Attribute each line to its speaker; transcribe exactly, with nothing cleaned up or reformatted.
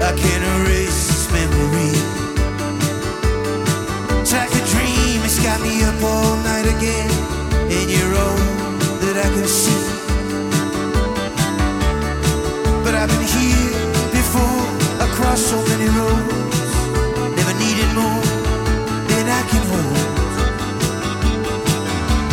Speaker 1: I can't erase this memory. It's like a dream, it's got me up all night again, and you're all that I can see. But I've been here before, across so many